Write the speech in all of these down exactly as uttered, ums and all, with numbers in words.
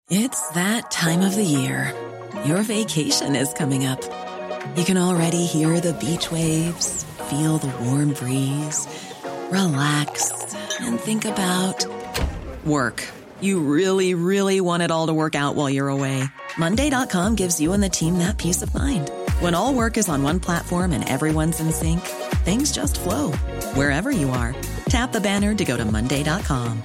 It's that time of the year. Your vacation is coming up. You can already hear the beach waves, feel the warm breeze, relax, and think about work. You really, really want it all to work out while you're away. Monday dot com gives you and the team that peace of mind. When all work is on one platform and everyone's in sync, things just flow. Wherever you are, tap the banner to go to Monday dot com.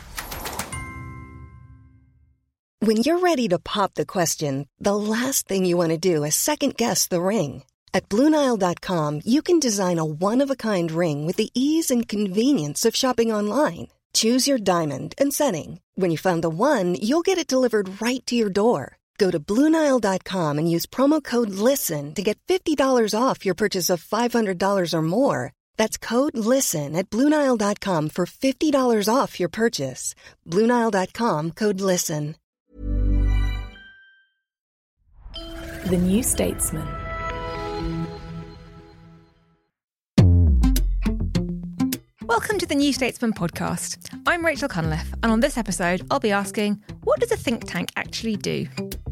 When you're ready to pop the question, the last thing you want to do is second-guess the ring. At Blue Nile dot com, you can design a one-of-a-kind ring with the ease and convenience of shopping online. Choose your diamond and setting. When you find the one, you'll get it delivered right to your door. Go to Blue Nile dot com and use promo code LISTEN to get fifty dollars off your purchase of five hundred dollars or more. That's code LISTEN at Blue Nile dot com for fifty dollars off your purchase. Blue Nile dot com, code LISTEN. The New Statesman. Welcome to the New Statesman podcast. I'm Rachel Cunliffe, and on this episode, I'll be asking, what does a think tank actually do?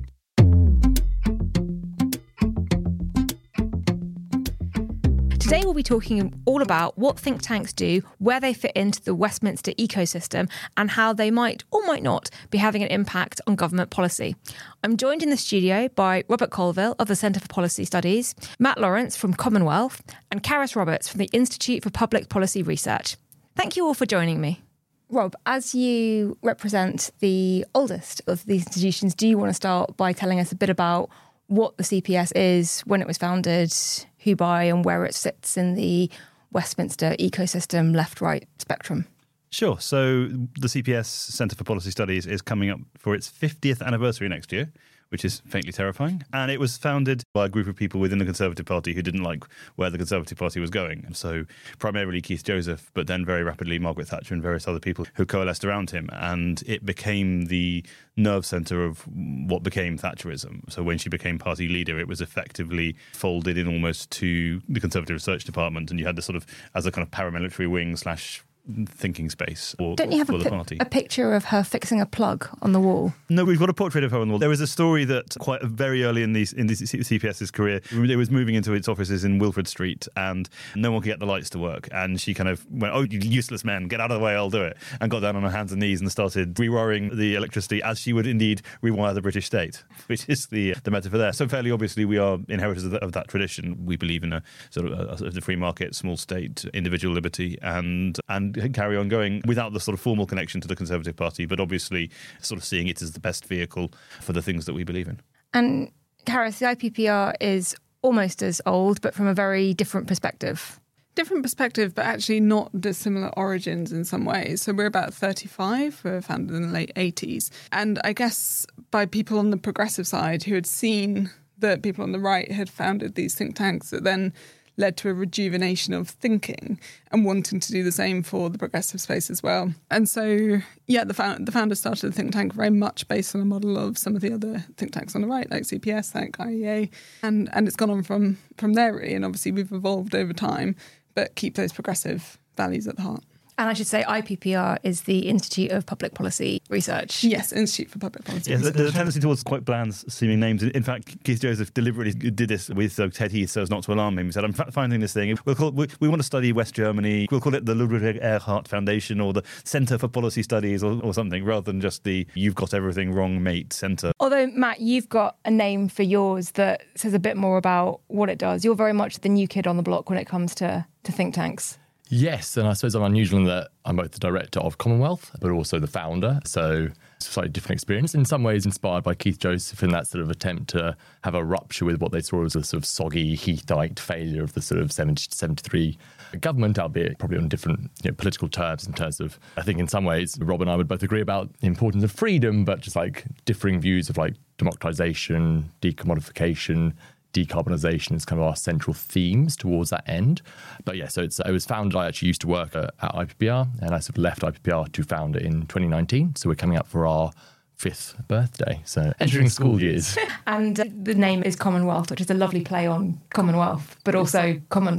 Today we'll be talking all about what think tanks do, where they fit into the Westminster ecosystem, and how they might or might not be having an impact on government policy. I'm joined in the studio by Robert Colville of the Centre for Policy Studies, Matt Lawrence from Commonwealth, and Carys Roberts from the Institute for Public Policy Research. Thank you all for joining me. Rob, as you represent the oldest of these institutions, do you want to start by telling us a bit about what the C P S is, when it was founded, who by, and where it sits in the Westminster ecosystem, left-right spectrum? Sure. So the C P S, Centre for Policy Studies, is coming up for its fiftieth anniversary next year, which is faintly terrifying. And it was founded by a group of people within the Conservative Party who didn't like where the Conservative Party was going. So primarily Keith Joseph, but then very rapidly Margaret Thatcher and various other people who coalesced around him. And it became the nerve centre of what became Thatcherism. So when she became party leader, it was effectively folded in almost to the Conservative Research Department. And you had this sort of, as a kind of paramilitary wing slash thinking space for, Don't you have for a, the party. a picture of her fixing a plug on the wall? No, we've got a portrait of her on the wall. There was a story that quite very early in the in the CPS's career, it was moving into its offices in Wilfred Street and no one could get the lights to work. And she kind of went, oh, you useless men, get out of the way, I'll do it. And got down on her hands and knees and started rewiring the electricity as she would indeed rewire the British state, which is the the metaphor there. So fairly obviously we are inheritors of, the, of that tradition. We believe in a sort of a, a free market, small state, individual liberty, and and carry on going without the sort of formal connection to the Conservative Party, but obviously sort of seeing it as the best vehicle for the things that we believe in. And Carys, the I P P R is almost as old, but from a very different perspective. Different perspective, but actually not dissimilar origins in some ways. So we're about thirty-five, we were founded in the late eighties. And I guess by people on the progressive side who had seen that people on the right had founded these think tanks that then led to a rejuvenation of thinking and wanting to do the same for the progressive space as well. And so, yeah, the, found, the founders started the think tank very much based on a model of some of the other think tanks on the right, like C P S, like I E A, and, and it's gone on from, from there, really. And obviously we've evolved over time, but keep those progressive values at the heart. And I should say I P P R is the Institute of Public Policy Research. Yes, Institute for Public Policy yeah, Research. There's a tendency towards quite bland-seeming names. In fact, Keith Joseph deliberately did this with uh, Ted Heath so as not to alarm him. He said, I'm finding this thing. We'll call it, we, we want to study West Germany. We'll call it the Ludwig Erhard Foundation or the Centre for Policy Studies or, or something, rather than just the you've got everything wrong, mate, centre. Although, Matt, you've got a name for yours that says a bit more about what it does. You're very much the new kid on the block when it comes to, to think tanks. Yes, and I suppose I'm unusual in that I'm both the director of Commonwealth, but also the founder. So it's a slightly different experience. In some ways inspired by Keith Joseph in that sort of attempt to have a rupture with what they saw as a sort of soggy Heathite failure of the sort of seventy to seventy-three government, albeit probably on different you know, political terms in terms of, I think in some ways, Rob and I would both agree about the importance of freedom, but just like differing views of like democratisation, decommodification, decarbonisation is kind of our central themes towards that end. But yeah, so it's, it was founded, I actually used to work at, at I P P R, and I sort of left I P P R to found it in twenty nineteen. So we're coming up for our fifth birthday, so entering school years. And uh, the name is Commonwealth, which is a lovely play on Commonwealth, but also Commonwealth.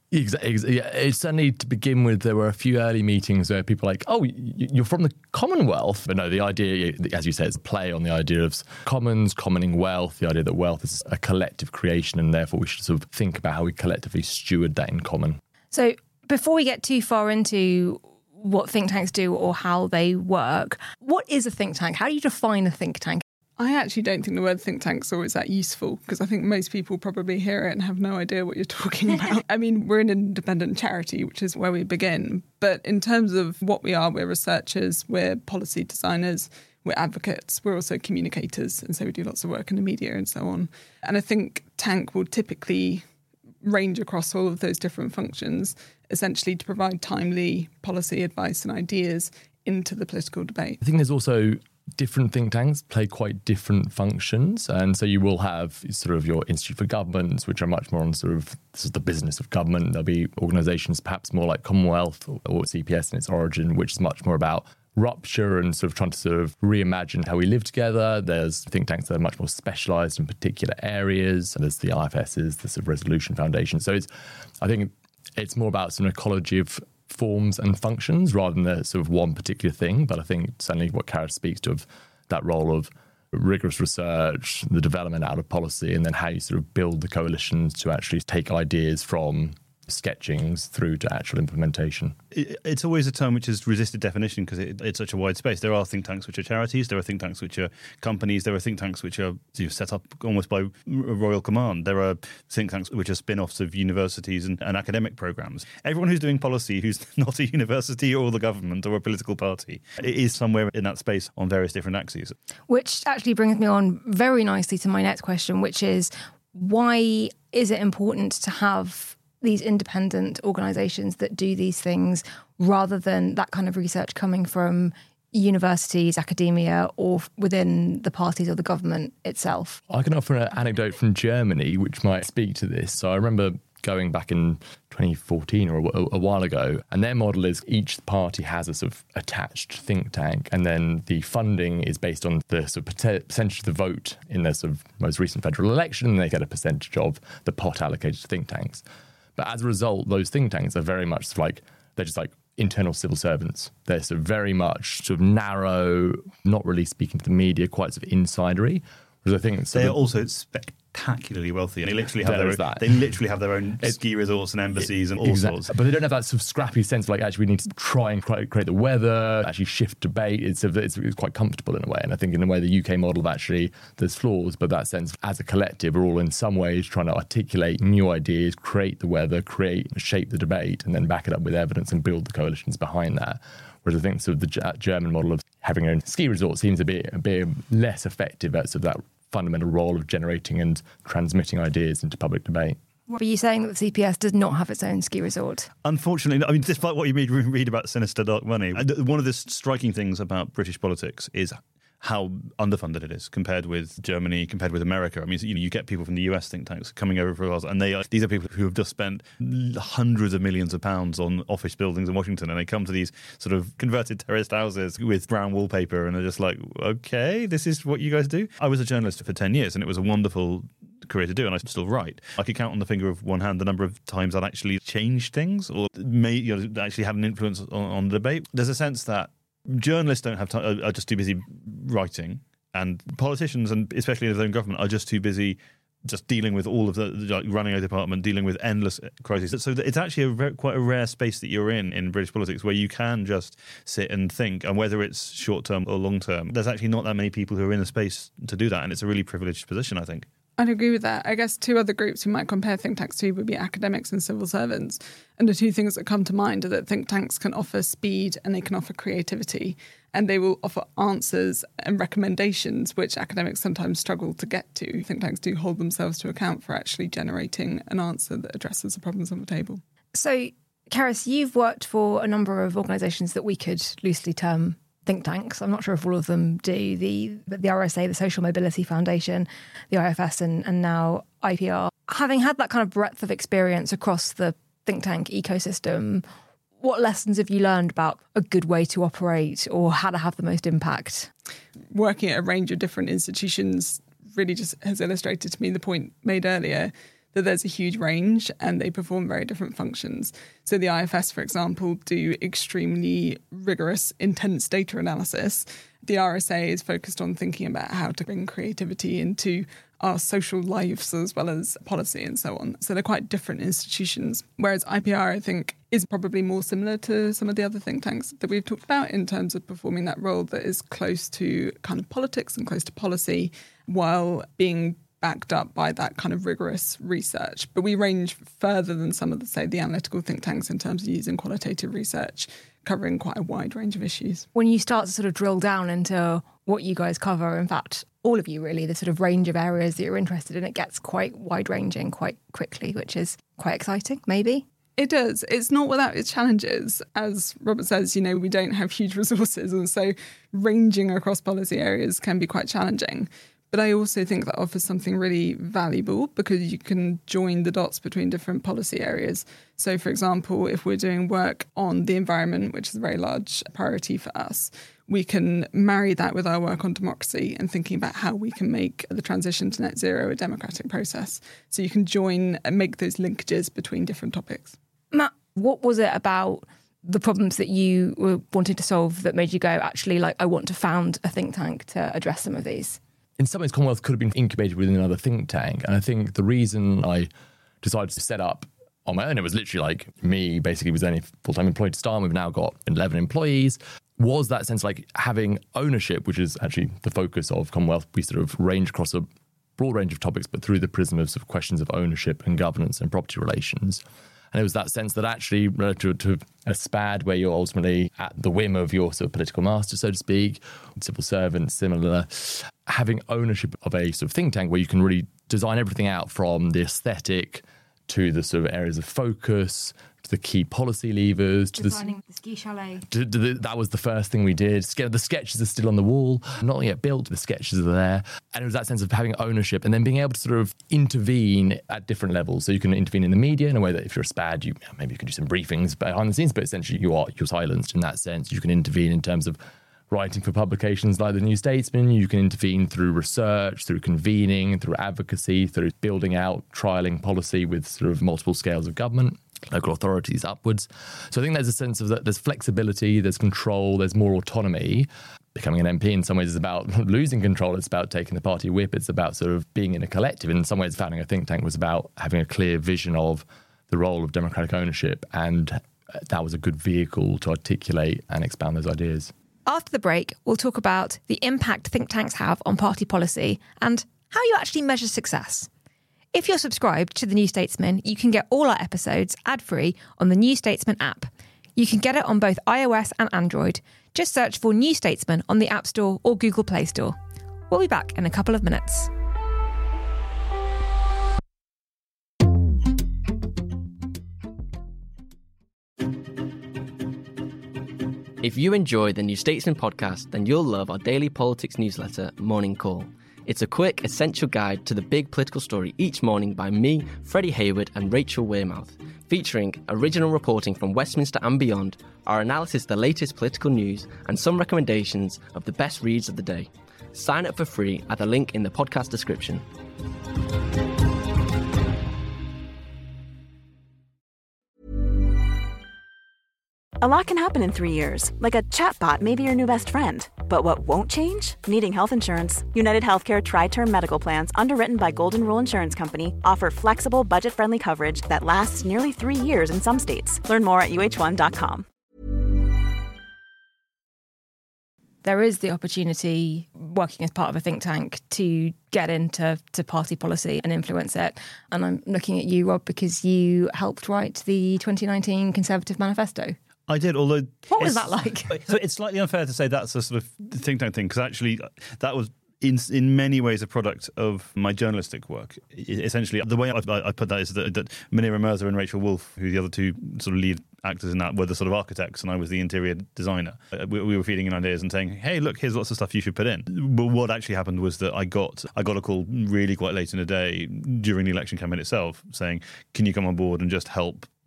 Exactly. Yeah, it's certainly to begin with, there were a few early meetings where people were like, oh, you're from the Commonwealth. But no, the idea, as you said, is a play on the idea of commons, commoning wealth, the idea that wealth is a collective creation and therefore we should sort of think about how we collectively steward that in common. So before we get too far into what think tanks do or how they work, what is a think tank? How do you define a think tank? I actually don't think the word think tank's always that useful because I think most people probably hear it and have no idea what you're talking about. I mean, we're an independent charity, which is where we begin. But in terms of what we are, we're researchers, we're policy designers, we're advocates, we're also communicators. And so we do lots of work in the media and so on. And I think tank will typically range across all of those different functions, essentially to provide timely policy advice and ideas into the political debate. I think there's also different think tanks play quite different functions. And so you will have sort of your Institute for Governments, which are much more on sort of this is the business of government. There'll be organisations perhaps more like Commonwealth or, or C P S in its origin, which is much more about rupture and sort of trying to sort of reimagine how we live together. There's think tanks that are much more specialised in particular areas. And there's the I F Ss, the sort of Resolution Foundation. So it's, I think it's more about some ecology of forms and functions rather than the sort of one particular thing. But I think certainly what Karis speaks to of that role of rigorous research, the development out of policy, and then how you sort of build the coalitions to actually take ideas from sketchings through to actual implementation. It, it's always a term which has resisted definition because it, it's such a wide space. There are think tanks which are charities, there are think tanks which are companies, there are think tanks which are you know, set up almost by royal command. There are think tanks which are spin-offs of universities and, and academic programs. Everyone who's doing policy who's not a university or the government or a political party is somewhere in that space on various different axes. Which actually brings me on very nicely to my next question, which is why is it important to have these independent organisations that do these things rather than that kind of research coming from universities, academia, or within the parties or the government itself? I can offer an anecdote from Germany which might speak to this. So I remember going back in twenty fourteen or a, a while ago, and their model is each party has a sort of attached think tank, and then the funding is based on the sort of percentage of the vote in their sort of most recent federal election, and they get a percentage of the pot allocated to think tanks. But as a result, those think tanks are very much like, they're just like internal civil servants. They're sort of very much sort of narrow, not really speaking to the media, quite sort of insidery. Whereas I think they're also spectacularly wealthy, and they literally have their own, they literally have their own it's, ski resorts and embassies it, and all exactly. sorts. But they don't have that sort of scrappy sense of like, actually, we need to try and create, create the weather, actually shift debate. It's, it's it's quite comfortable in a way. And I think in a way, the U K model of actually, there's flaws, but that sense as a collective, we're all in some ways trying to articulate new ideas, create the weather, create, shape the debate, and then back it up with evidence and build the coalitions behind that. Whereas I think sort of the G- German model of having your own ski resort seems a bit, a bit less effective at sort of that fundamental role of generating and transmitting ideas into public debate. Are you saying that the C P S does not have its own ski resort? Unfortunately, I mean, despite what you read, read about sinister dark money, one of the striking things about British politics is how underfunded it is compared with Germany, compared with America. I mean, you know, you get people from the U S think tanks coming over for us, and they are, these are people who have just spent hundreds of millions of pounds on office buildings in Washington, and they come to these sort of converted terraced houses with brown wallpaper, and they're just like, okay, this is what you guys do? I was a journalist for ten years, and it was a wonderful career to do, and I still write. I could count on the finger of one hand the number of times I'd actually changed things or may, you know, actually had an influence on, on the debate. There's a sense that journalists don't have time, are just too busy writing, and politicians, and especially in their own government, are just too busy just dealing with all of the, like, running a department, dealing with endless crises. So it's actually a very, quite a rare space that you're in in British politics where you can just sit and think, and whether it's short term or long term, there's actually not that many people who are in the space to do that, and it's a really privileged position, I think. I'd agree with that. I guess two other groups who might compare think tanks to would be academics and civil servants. And the two things that come to mind are that think tanks can offer speed and they can offer creativity, and they will offer answers and recommendations which academics sometimes struggle to get to. Think tanks do hold themselves to account for actually generating an answer that addresses the problems on the table. So, Karis, you've worked for a number of organisations that we could loosely term think tanks. I'm not sure if all of them do. The the R S A, the Social Mobility Foundation, the I F S, and, and now I P R. Having had that kind of breadth of experience across the think tank ecosystem, what lessons have you learned about a good way to operate or how to have the most impact? Working at a range of different institutions really just has illustrated to me the point made earlier that there's a huge range and they perform very different functions. So the I F S, for example, do extremely rigorous, intense data analysis. The R S A is focused on thinking about how to bring creativity into our social lives as well as policy and so on. So they're quite different institutions. Whereas I P R, I think, is probably more similar to some of the other think tanks that we've talked about in terms of performing that role that is close to kind of politics and close to policy while being backed up by that kind of rigorous research. But we range further than some of the, say, the analytical think tanks in terms of using qualitative research, covering quite a wide range of issues. When you start to sort of drill down into what you guys cover, in fact, all of you really, the sort of range of areas that you're interested in, it gets quite wide-ranging quite quickly, which is quite exciting, maybe? It does. It's not without its challenges. As Robert says, you know, we don't have huge resources, and so ranging across policy areas can be quite challenging. But I also think that offers something really valuable because you can join the dots between different policy areas. So, for example, if we're doing work on the environment, which is a very large priority for us, we can marry that with our work on democracy and thinking about how we can make the transition to net zero a democratic process. So you can join and make those linkages between different topics. Matt, what was it about the problems that you were wanting to solve that made you go, actually, like, I want to found a think tank to address some of these? In some ways, Commonwealth could have been incubated within another think tank. And I think the reason I decided to set up on my own, it was literally like me basically was only full-time employed to start. We've now got eleven employees. Was that sense like having ownership, which is actually the focus of Commonwealth. We sort of range across a broad range of topics, but through the prism of, sort of questions of ownership and governance and property relations. And it was that sense that actually, relative to a S P A D, where you're ultimately at the whim of your sort of political master, so to speak, civil servant, similar, having ownership of a sort of think tank where you can really design everything out from the aesthetic to the sort of areas of focus, to the key policy levers. To Designing the, the ski chalet. To, to the, that was the first thing we did. The sketches are still on the wall, not yet built, the sketches are there. And it was that sense of having ownership and then being able to sort of intervene at different levels. So you can intervene in the media in a way that if you're a S P A D, you, maybe you can do some briefings behind the scenes, but essentially you are, you're silenced in that sense. You can intervene in terms of writing for publications like The New Statesman. You can intervene through research, through convening, through advocacy, through building out, trialling policy with sort of multiple scales of government, local authorities upwards. So I think there's a sense of that there's flexibility, there's control, there's more autonomy. Becoming an M P in some ways is about losing control. It's about taking the party whip. It's about sort of being in a collective. In some ways, founding a think tank was about having a clear vision of the role of democratic ownership. And that was a good vehicle to articulate and expand those ideas. After the break, we'll talk about the impact think tanks have on party policy and how you actually measure success. If you're subscribed to The New Statesman, you can get all our episodes ad-free on the New Statesman app. You can get it on both iOS and Android. Just search for New Statesman on the App Store or Google Play Store. We'll be back in a couple of minutes. If you enjoy the New Statesman podcast, then you'll love our daily politics newsletter, Morning Call. It's a quick, essential guide to the big political story each morning by me, Freddie Hayward and Rachel Wearmouth, featuring original reporting from Westminster and beyond, our analysis of the latest political news, and some recommendations of the best reads of the day. Sign up for free at the link in the podcast description. A lot can happen in three years, like a chatbot may be your new best friend. But what won't change? Needing health insurance. United Healthcare Tri-Term Medical Plans, underwritten by Golden Rule Insurance Company, offer flexible, budget-friendly coverage that lasts nearly three years in some states. Learn more at U H one dot com. There is the opportunity, working as part of a think tank, to get into to party policy and influence it. And I'm looking at you, Rob, because you helped write the twenty nineteen Conservative Manifesto. I did, although... What was that like? So it's slightly unfair to say that's a sort of think tank thing, because actually that was in in many ways a product of my journalistic work. Essentially, the way I, I put that is that, that Munira Mirza and Rachel Wolfe, who the other two sort of lead actors in that, were the sort of architects and I was the interior designer. We, we were feeding in ideas and saying, hey, look, here's lots of stuff you should put in. But what actually happened was that I got I got a call really quite late in the day during the election campaign itself saying, can you come on board and just help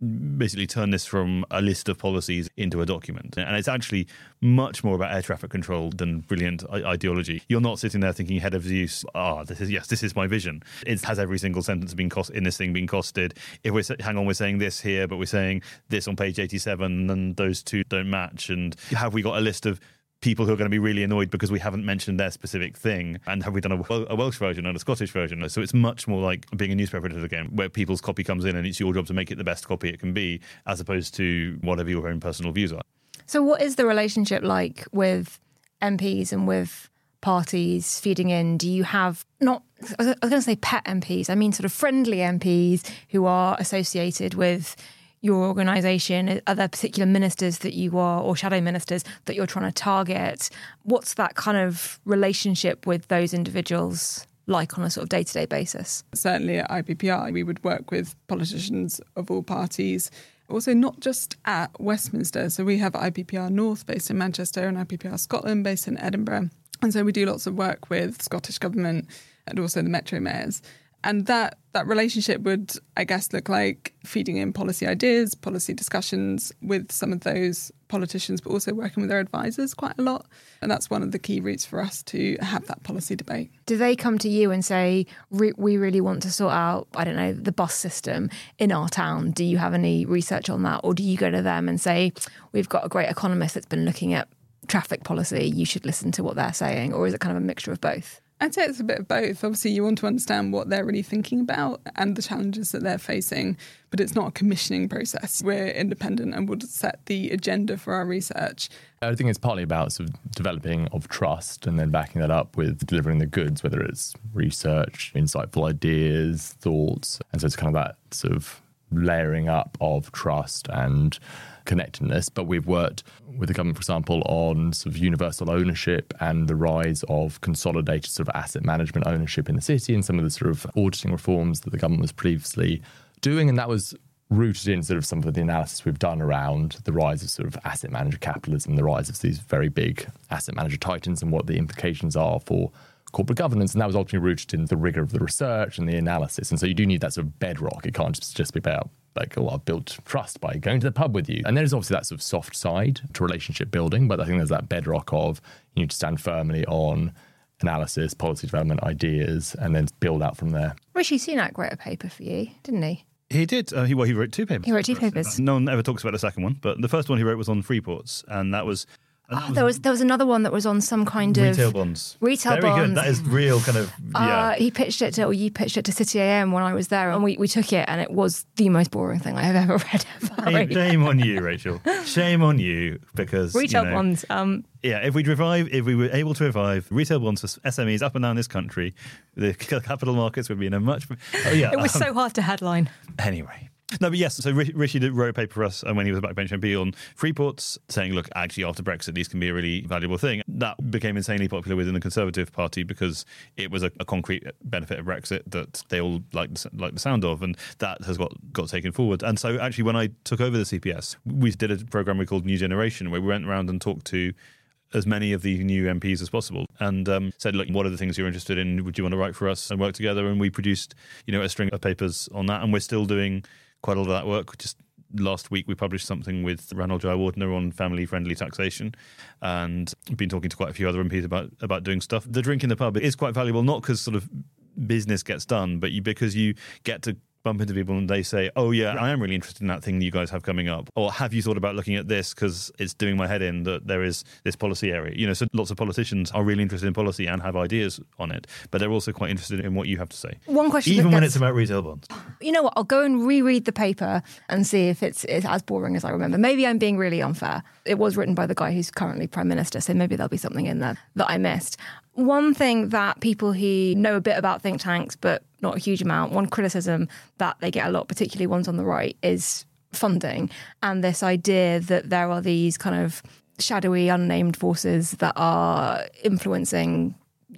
basically turn this from a list of policies into a document. And it's actually much more about air traffic control than brilliant I- ideology. You're not sitting there thinking head of use, ah, oh, this is, yes, this is my vision. It has every single sentence being cost in this thing being costed. If we're, hang on, we're saying this here, but we're saying this on page eighty-seven, and those two don't match. And have we got a list of people who are going to be really annoyed because we haven't mentioned their specific thing? And have we done a, a Welsh version and a Scottish version? So it's much more like being a newspaper editor again, where people's copy comes in and it's your job to make it the best copy it can be, as opposed to whatever your own personal views are. So what is the relationship like with M Ps and with parties feeding in? Do you have, not, I was going to say pet M Ps, I mean sort of friendly M Ps who are associated with your organisation? Are there particular ministers that you are, or shadow ministers, that you're trying to target? What's that kind of relationship with those individuals like on a sort of day-to-day basis? Certainly at I P P R, we would work with politicians of all parties. Also, not just at Westminster. So we have I P P R North based in Manchester and I P P R Scotland based in Edinburgh. And so we do lots of work with Scottish Government and also the Metro mayors. And that that relationship would, I guess, look like feeding in policy ideas, policy discussions with some of those politicians, but also working with their advisors quite a lot. And that's one of the key routes for us to have that policy debate. Do they come to you and say, we really want to sort out, I don't know, the bus system in our town? Do you have any research on that? Or do you go to them and say, we've got a great economist that's been looking at traffic policy, you should listen to what they're saying? Or is it kind of a mixture of both? I'd say it's a bit of both. Obviously, you want to understand what they're really thinking about and the challenges that they're facing, but it's not a commissioning process. We're independent and would set the agenda for our research. I think it's partly about sort of developing of trust and then backing that up with delivering the goods, whether it's research, insightful ideas, thoughts. And so it's kind of that sort of layering up of trust and connectedness. But we've worked with the government, for example, on sort of universal ownership and the rise of consolidated sort of asset management ownership in the city and some of the sort of auditing reforms that the government was previously doing. And that was rooted in sort of some of the analysis we've done around the rise of sort of asset manager capitalism, the rise of these very big asset manager titans and what the implications are for corporate governance. And that was ultimately rooted in the rigor of the research and the analysis. And so you do need that sort of bedrock. It can't just, just be about like, oh, I've built trust by going to the pub with you. And there's obviously that sort of soft side to relationship building, but I think there's that bedrock of you need to stand firmly on analysis, policy development, ideas, and then build out from there. Rishi Sunak wrote a paper for you, didn't he? He did. Uh, he, well, he wrote two papers. He wrote two papers. No one ever talks about the second one, but the first one he wrote was on free ports, and that was... Oh, there was there was another one that was on some kind of retail bonds. Retail Very bonds. good. That is real kind of yeah. Uh, he pitched it to, or you pitched it to City A M when I was there, and we, we took it, and it was the most boring thing I have ever read. Shame, shame on you, Rachel. Shame on you, because retail you know, bonds. Um, yeah, if we revive, if we were able to revive retail bonds for S M Es up and down this country, the capital markets would be in a much. Oh yeah, it was um, so hard to headline. Anyway. No, but yes, so Rishi did wrote a paper for us when he was a backbench M P on free ports, saying, look, actually after Brexit, these can be a really valuable thing. That became insanely popular within the Conservative Party because it was a, a concrete benefit of Brexit that they all liked, liked the sound of, and that has got, got taken forward. And so actually when I took over the C P S, we did a programme we called New Generation, where we went around and talked to as many of the new M Ps as possible and um, said, look, what are the things you're interested in? Would you want to write for us and work together? And we produced, you know, a string of papers on that, and we're still doing quite a lot of that work. Just last week, we published something with Ranald Jayawardena on family-friendly taxation, and been talking to quite a few other M Ps about about doing stuff. The drink in the pub is quite valuable, not because sort of business gets done, but you, because you get to bump into people and they say, oh yeah, I am really interested in that thing you guys have coming up. Or have you thought about looking at this because it's doing my head in that there is this policy area. You know, so lots of politicians are really interested in policy and have ideas on it, but they're also quite interested in what you have to say. One question, even when gets, it's about retail bonds. You know what? I'll go and reread the paper and see if it's, it's as boring as I remember. Maybe I'm being really unfair. It was written by the guy who's currently Prime Minister, so maybe there'll be something in there that I missed. One thing that people who know a bit about think tanks, but not a huge amount, one criticism that they get a lot, particularly ones on the right, is funding and this idea that there are these kind of shadowy, unnamed forces that are influencing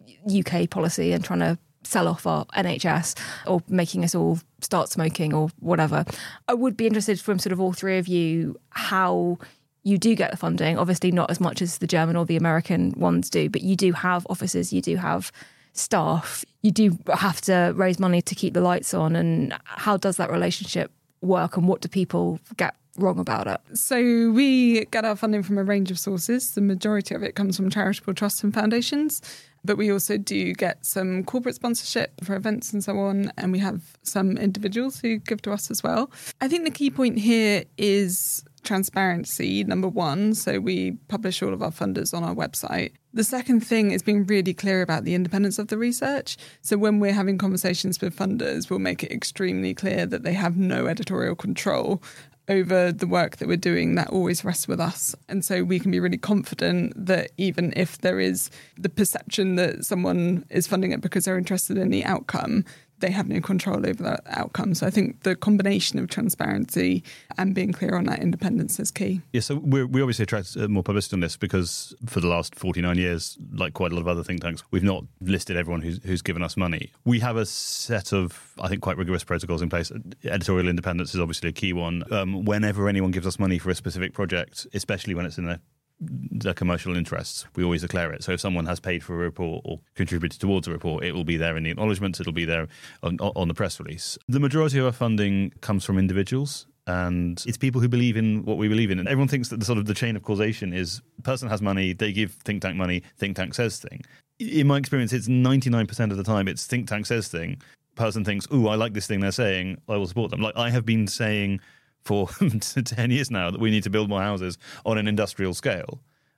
U K policy and trying to sell off our N H S or making us all start smoking or whatever. I would be interested from sort of all three of you how you do get the funding, obviously not as much as the German or the American ones do, but you do have offices, you do have staff, you do have to raise money to keep the lights on. And how does that relationship work and what do people get wrong about it? So we get our funding from a range of sources. The majority of it comes from charitable trusts and foundations, but we also do get some corporate sponsorship for events and so on, and we have some individuals who give to us as well. I think the key point here is transparency, number one. So we publish all of our funders on our website. The second thing is being really clear about the independence of the research. So when we're having conversations with funders, we'll make it extremely clear that they have no editorial control over the work that we're doing. That always rests with us. And so we can be really confident that even if there is the perception that someone is funding it because they're interested in the outcome, they have no control over that outcome. So I think the combination of transparency and being clear on that independence is key. Yeah, so we're, we obviously attract more publicity on this because for the last forty-nine years, like quite a lot of other think tanks, we've not listed everyone who's, who's given us money. We have a set of, I think, quite rigorous protocols in place. Editorial independence is obviously a key one. Um, whenever anyone gives us money for a specific project, especially when it's in a their commercial interests, we always declare it. So if someone has paid for a report or contributed towards a report, it will be there in the acknowledgements, it'll be there on, on the press release. The majority of our funding comes from individuals, and it's people who believe in what we believe in. And everyone thinks that the sort of the chain of causation is person has money, they give think tank money, think tank says thing. In my experience, it's ninety-nine percent of the time it's think tank says thing. Person thinks, ooh, I like this thing they're saying, I will support them. Like I have been saying for ten years now that we need to build more houses on an industrial scale.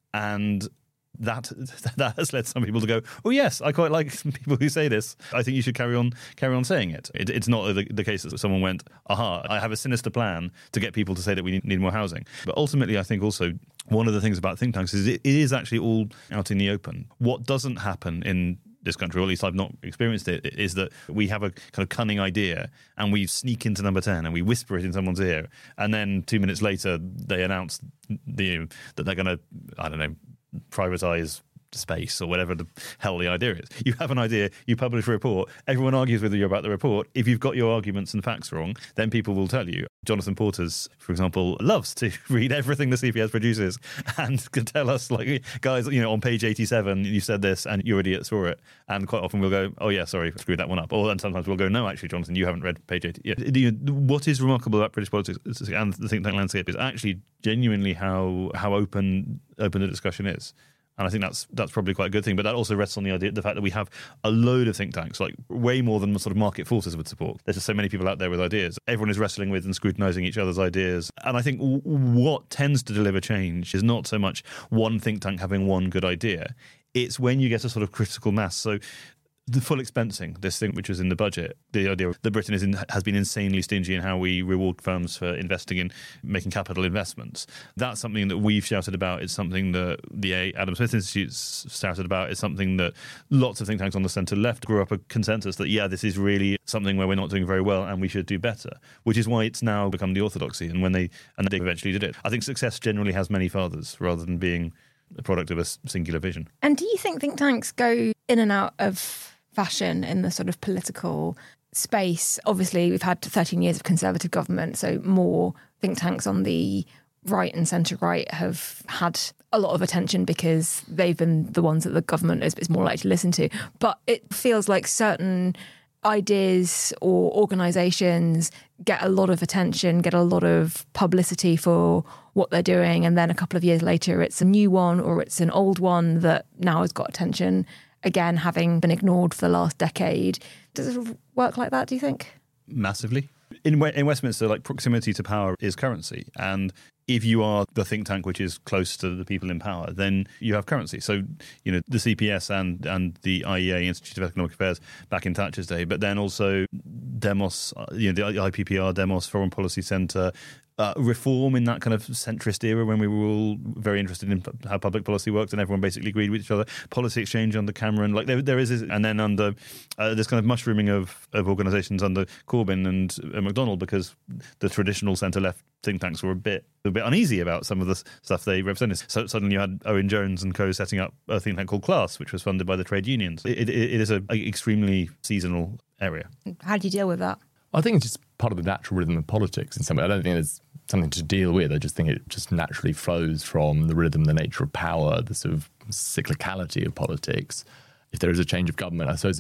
And that that has led some people to go, oh, yes, I quite like people who say this. I think you should carry on carry on saying it. it it's not the, the case that someone went, aha, I have a sinister plan to get people to say that we need, need more housing. But ultimately, I think also one of the things about think tanks is it, it is actually all out in the open. What doesn't happen in this country, or at least I've not experienced it, is that we have a kind of cunning idea and we sneak into number ten and we whisper it in someone's ear, and then two minutes later they announce the, that they're going to, I don't know, privatise space or whatever the hell the idea is. You have an idea, you publish a report, everyone argues with you about the report. If you've got your arguments and facts wrong, then people will tell you. Jonathan Portes, for example, loves to read everything the C P S produces and can tell us, like, guys, you know, on page eighty-seven, you said this and your idiot saw it. And quite often we'll go, oh, yeah, sorry, screwed that one up. Or then sometimes we'll go, no, actually, Jonathan, you haven't read page eighty. Yeah. What is remarkable about British politics and the think tank landscape is actually genuinely how how open open the discussion is. And I think that's that's probably quite a good thing. But that also rests on the idea, the fact that we have a load of think tanks, like way more than sort of market forces would support. There's just so many people out there with ideas. Everyone is wrestling with and scrutinising each other's ideas. And I think w- what tends to deliver change is not so much one think tank having one good idea. It's when you get a sort of critical mass. So the full expensing, this thing which was in the budget, the idea that Britain is in, has been insanely stingy in how we reward firms for investing in making capital investments. That's something that we've shouted about. It's something that the Adam Smith Institute's shouted about. It's something that lots of think tanks on the centre left grew up a consensus that, yeah, this is really something where we're not doing very well and we should do better, which is why it's now become the orthodoxy. And when they and they eventually did it. I think success generally has many fathers rather than being a product of a singular vision. And do you think think tanks go in and out of fashion in the sort of political space? Obviously, we've had thirteen years of Conservative government, so more think tanks on the right and centre-right have had a lot of attention because they've been the ones that the government is, is more likely to listen to. But it feels like certain ideas or organisations get a lot of attention, get a lot of publicity for what they're doing, and then a couple of years later it's a new one or it's an old one that now has got attention, again, having been ignored for the last decade. Does it work like that, do you think? Massively. In, in Westminster, like, proximity to power is currency. And if you are the think tank which is close to the people in power, then you have currency. So, you know, the C P S and, and the I E A, Institute of Economic Affairs, back in Thatcher's day, but then also Demos, you know, the I P P R, Demos, Foreign Policy Centre, Uh, reform in that kind of centrist era when we were all very interested in p- how public policy worked and everyone basically agreed with each other. Policy exchange under Cameron, like there, there is, and then under uh, this kind of mushrooming of, of organisations under Corbyn and uh, McDonnell, because the traditional centre-left think tanks were a bit a bit uneasy about some of the stuff they represented. So suddenly you had Owen Jones and co setting up a think tank called Class, which was funded by the trade unions. It, it, it is an extremely seasonal area. How do you deal with that? I think it's just part of the natural rhythm of politics in some way. I don't think there's something to deal with. I just think it just naturally flows from the rhythm, the nature of power, the sort of cyclicality of politics. If there is a change of government, I suppose it,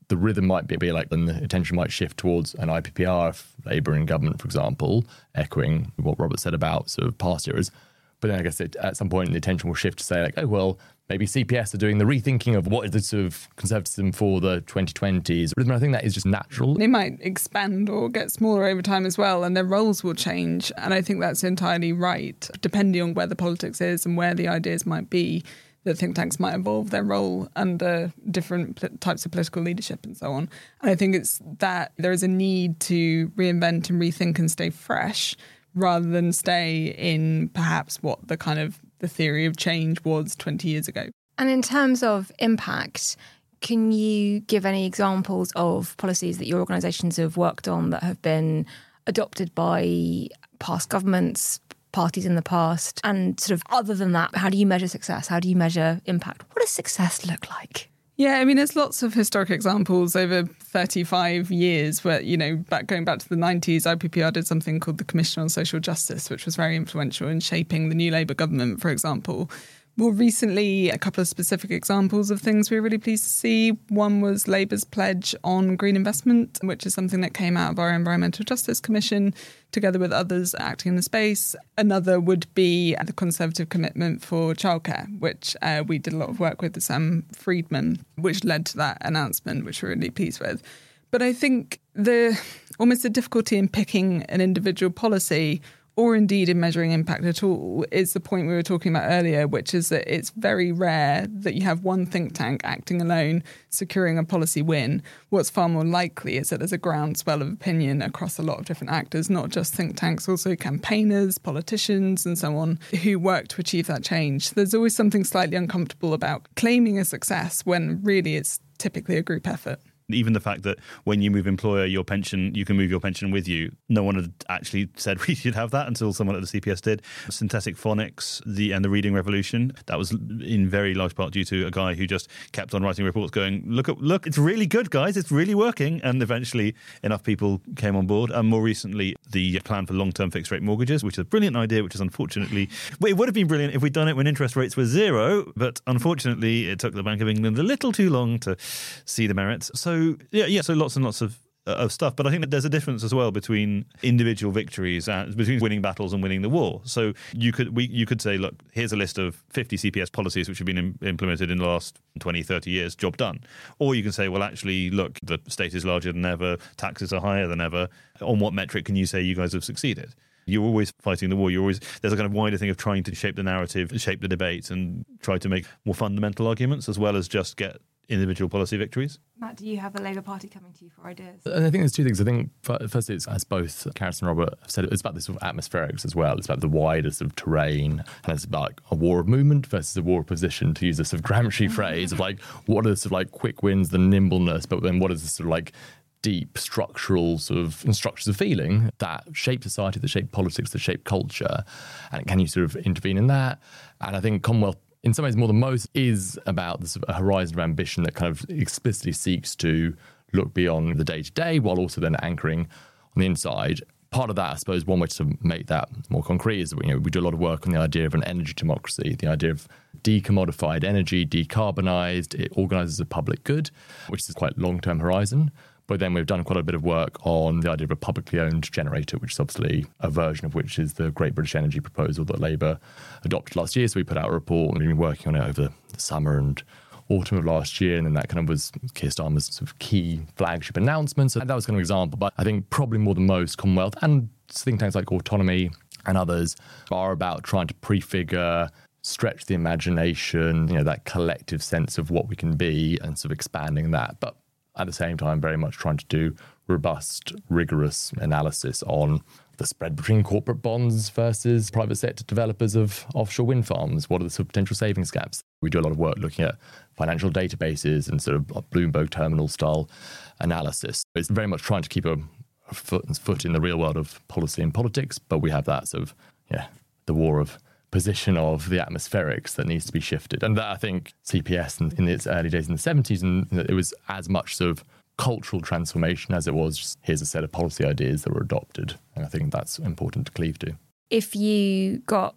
the rhythm might be, be like, then the attention might shift towards an I P P R if Labour in government, for example, echoing what Robert said about sort of past eras. But then I guess it, at some point the attention will shift to say like, oh, well, maybe C P S are doing the rethinking of what is the sort of conservatism for the twenty twenties. I think that is just natural. They might expand or get smaller over time as well, and their roles will change. And I think that's entirely right, depending on where the politics is and where the ideas might be. The think tanks might evolve their role under different pl- types of political leadership and so on. And I think it's that there is a need to reinvent and rethink and stay fresh rather than stay in perhaps what the kind of the theory of change was twenty years ago. And in terms of impact, can you give any examples of policies that your organisations have worked on that have been adopted by past governments, parties in the past? And sort of other than that, how do you measure success? How do you measure impact? What does success look like? Yeah, I mean, there's lots of historic examples over thirty-five years where, you know, back going back to the nineties, I P P R did something called the Commission on Social Justice, which was very influential in shaping the new Labour government, for example. More recently, a couple of specific examples of things we were really pleased to see. One was Labour's pledge on green investment, which is something that came out of our Environmental Justice Commission, together with others acting in the space. Another would be the Conservative commitment for childcare, which uh, we did a lot of work with Sam Friedman, which led to that announcement, which we're really pleased with. But I think the almost the difficulty in picking an individual policy, or indeed in measuring impact at all, is the point we were talking about earlier, which is that it's very rare that you have one think tank acting alone, securing a policy win. What's far more likely is that there's a groundswell of opinion across a lot of different actors, not just think tanks, also campaigners, politicians, and so on, who work to achieve that change. There's always something slightly uncomfortable about claiming a success when really it's typically a group effort. Even the fact that when you move employer, your pension, you can move your pension with you. No one had actually said we should have that until someone at the C P S did. Synthetic phonics the and the reading revolution, that was in very large part due to a guy who just kept on writing reports going, look, look, it's really good, guys, it's really working. And eventually enough people came on board. And more recently, the plan for long-term fixed rate mortgages, which is a brilliant idea, which is unfortunately, well, it would have been brilliant if we'd done it when interest rates were zero. But unfortunately, it took the Bank of England a little too long to see the merits. So So yeah, yeah. So lots and lots of of stuff, but I think that there's a difference as well between individual victories and between winning battles and winning the war. So you could we you could say, look, here's a list of fifty C P S policies which have been im- implemented in the last twenty, thirty years. Job done. Or you can say, well, actually, look, the state is larger than ever, taxes are higher than ever. On what metric can you say you guys have succeeded? You're always fighting the war. You're always there's a kind of wider thing of trying to shape the narrative, shape the debate, and try to make more fundamental arguments as well as just get individual policy victories. Matt, do you have a Labour Party coming to you for ideas? And I think there's two things. I think firstly, it's, as both Carys and Robert have said, it's about this sort of atmospherics as well. It's about the wider sort of terrain, and it's about a war of movement versus a war of position, to use a sort of Gramsci phrase of like, what are the sort of like quick wins, the nimbleness, but then what is the sort of like deep structural sort of structures of feeling that shape society, that shape politics, that shape culture, and can you sort of intervene in that? And I think Commonwealth, in some ways more than most, is about the sort of horizon of ambition that kind of explicitly seeks to look beyond the day-to-day while also then anchoring on the inside. Part of that, I suppose, one way to make that more concrete is, you know, we do a lot of work on the idea of an energy democracy, the idea of decommodified energy, decarbonised, it organises a public good, which is quite long-term horizon. But then we've done quite a bit of work on the idea of a publicly owned generator, which is obviously a version of which is the Great British Energy proposal that Labour adopted last year. So we put out a report and we've been working on it over the summer and autumn of last year. And then that kind of was Keir Starmer's sort of key flagship announcement. So that was kind of an example. But I think probably more than most, Commonwealth and think tanks like Autonomy and others are about trying to prefigure, stretch the imagination, you know, that collective sense of what we can be and sort of expanding that. But at the same time, very much trying to do robust, rigorous analysis on the spread between corporate bonds versus private sector developers of offshore wind farms. What are the sort of potential savings gaps? We do a lot of work looking at financial databases and sort of Bloomberg terminal style analysis. It's very much trying to keep a, a foot, foot in the real world of policy and politics, but we have that sort of, yeah, the war of position of the atmospherics that needs to be shifted. And that, I think, C P S in, in its early days in the seventies, and it was as much sort of cultural transformation as it was just here's a set of policy ideas that were adopted. And I think that's important to cleave to. If you got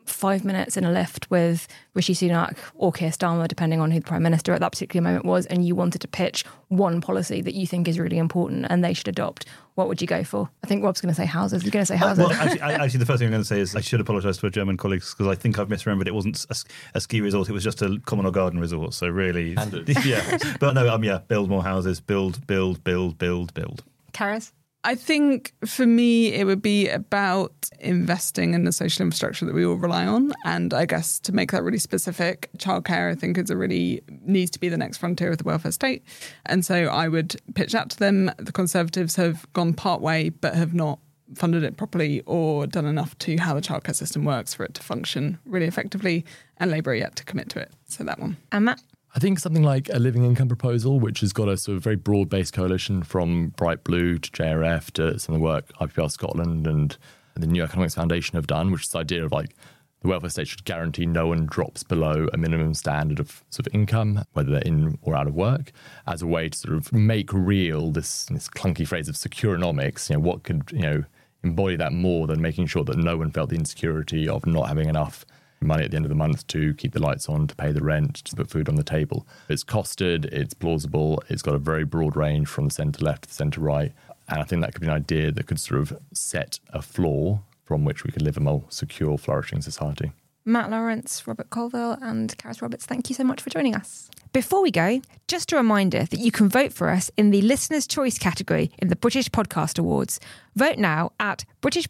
five minutes in a lift with Rishi Sunak or Keir Starmer, depending on who the Prime Minister at that particular moment was, and you wanted to pitch one policy that you think is really important and they should adopt, what would you go for? I think Rob's going to say houses. You're going to say houses. Uh, well, actually, I, actually, the first thing I'm going to say is I should apologise to our German colleagues because I think I've misremembered. It wasn't a, a ski resort; it was just a common or garden resort. So really, yeah. But no, um, yeah, build more houses, build, build, build, build, build. Karis? I think for me, it would be about investing in the social infrastructure that we all rely on. And I guess to make that really specific, childcare, I think, is a really needs to be the next frontier of the welfare state. And so I would pitch that to them. The Conservatives have gone part way, but have not funded it properly or done enough to how the childcare system works for it to function really effectively. And Labour are yet to commit to it. So that one. And Matt? I think something like a living income proposal, which has got a sort of very broad-based coalition from Bright Blue to J R F to some of the work I P P R Scotland and the New Economics Foundation have done, which is the idea of like the welfare state should guarantee no one drops below a minimum standard of sort of income, whether they're in or out of work, as a way to sort of make real this, this clunky phrase of securonomics. You know, what could, you know, embody that more than making sure that no one felt the insecurity of not having enough money at the end of the month to keep the lights on, to pay the rent, to put food on the table. It's costed, it's plausible, it's got a very broad range from the centre left to the centre right. And I think that could be an idea that could sort of set a floor from which we could live a more secure, flourishing society. Matt Lawrence, Robert Colville and Karis Roberts, thank you so much for joining us. Before we go, just a reminder that you can vote for us in the Listener's Choice category in the British Podcast Awards. Vote now at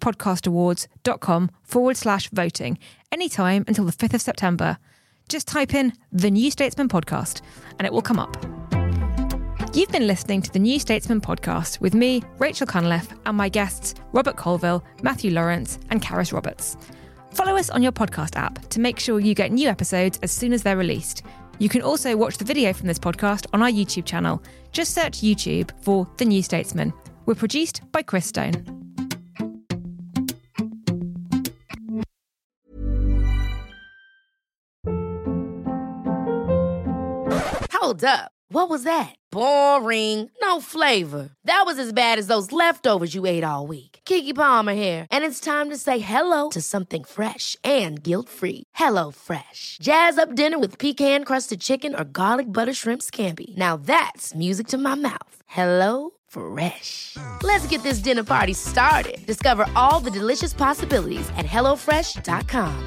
britishpodcastawards.com forward slash voting, anytime until the fifth of September. Just type in The New Statesman Podcast and it will come up. You've been listening to The New Statesman Podcast with me, Rachel Cunliffe, and my guests, Robert Colville, Matthew Lawrence and Karis Roberts. Follow us on your podcast app to make sure you get new episodes as soon as they're released. You can also watch the video from this podcast on our YouTube channel. Just search YouTube for The New Statesman. We're produced by Chris Stone. Hold up. What was that? Boring. No flavor. That was as bad as those leftovers you ate all week. Keke Palmer here, and it's time to say hello to something fresh and guilt-free. Hello Fresh. Jazz up dinner with pecan-crusted chicken or garlic butter shrimp scampi. Now that's music to my mouth. Hello Fresh. Let's get this dinner party started. Discover all the delicious possibilities at hello fresh dot com.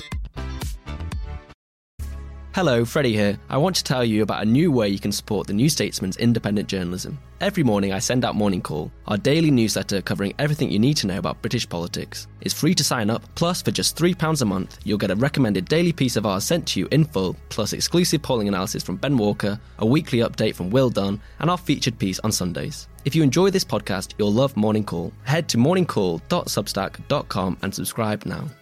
Hello, Freddie here. I want to tell you about a new way you can support The New Statesman's independent journalism. Every morning I send out Morning Call, our daily newsletter covering everything you need to know about British politics. It's free to sign up, plus for just three pounds a month, you'll get a recommended daily piece of ours sent to you in full, plus exclusive polling analysis from Ben Walker, a weekly update from Will Dunn, and our featured piece on Sundays. If you enjoy this podcast, you'll love Morning Call. Head to morning call dot substack dot com and subscribe now.